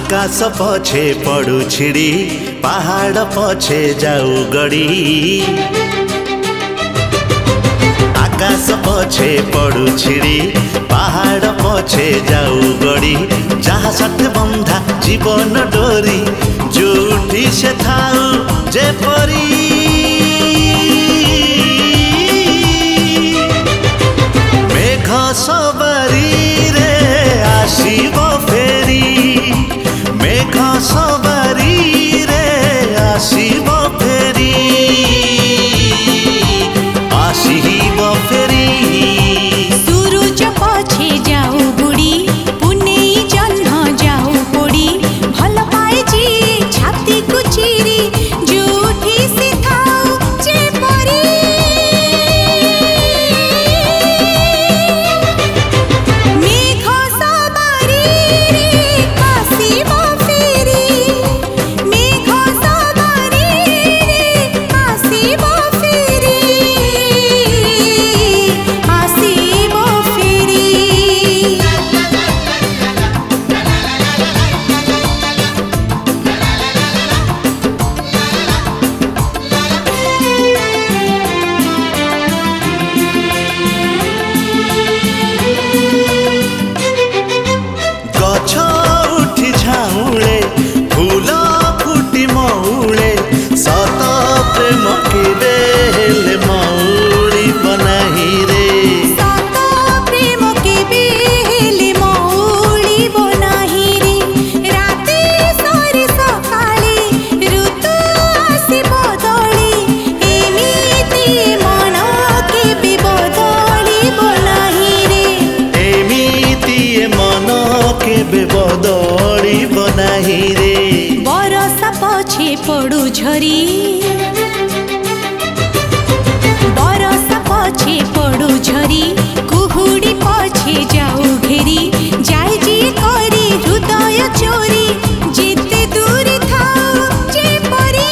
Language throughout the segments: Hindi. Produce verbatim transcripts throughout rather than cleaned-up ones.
आकाश पछे पड़ू छिड़ी पहाड़ पछे जाऊ गड़ी आकाश पछे पड़ू छिड़ी पहाड़ पछे जाऊ गड़ी जहाँ साथ बंधा जीवन डोरी जोठी से थाऊ जे परी मेघ सवारी रे आसीब फेरी मेघ सवारी रे आसीब फेरी आसीब फेरी सूरज पछे जाऊ बुड़ी पुने जन्म जाऊ पड़ी भल पाए जी छाती को चिरी जोठी से थाऊ जे परी मेघ सवारी रे आसीब फेरी मेघ सवारी रे आसीब फेरी आसीब फेरी गछ उठी झाऊले फूल फुटी मऊले सत प्रेम केबे हेले मऊली बनाही रे सत प्रेम केबे हेले मऊली बनाही रे राते सरी सकाळे ऋतु आसी बदली एमिति मन केबे बदली बनाही रे एमिति मन केबे बदली बनाही रे बरसा पछे पड़ू झरी बरसा पछे पड़ू झरी कुहुड़ी पछे जाऊ घेरी जाय जी करी हृदय चोरी जेते दूरी थाऊ जे परी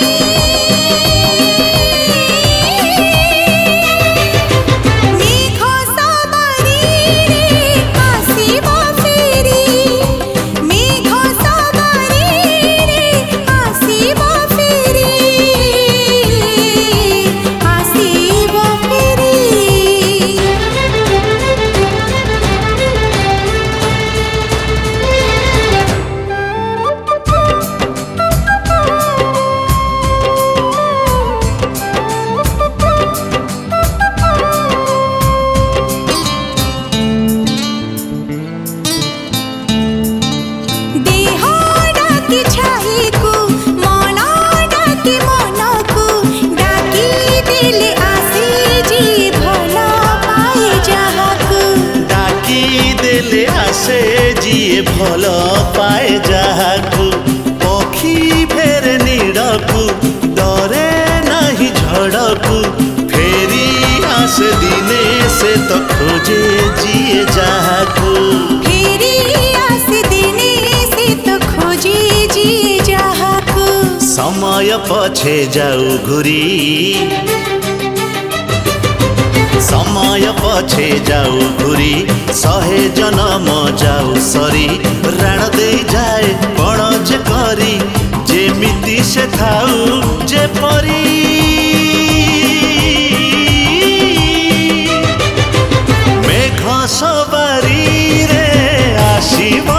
मेघ सवारी रे आसीब फेरी मेघ सवारी रे आसीब फेरी आसीब फेरी देह डाकी छाईकु मन डाकी मनकु डाकी दिले आसी जी भल पाए जहाकु डाकी देले आसे जिए भल पाए जहाकु पक्षी फेरे नीड़कु डरे नाही झड़कु फेरी आसे दिने से तो खोजे जिए जहाकु फेरी आसी दिने से तो खोजे जी जहाकु समय पछे जाऊ घुरी समय पछे जाऊ घुरी सहे जन्म जाऊ सरी राण दे जाए पण जे करी जेमिति से थाऊ जे परी मेघ सवारी रे आसीब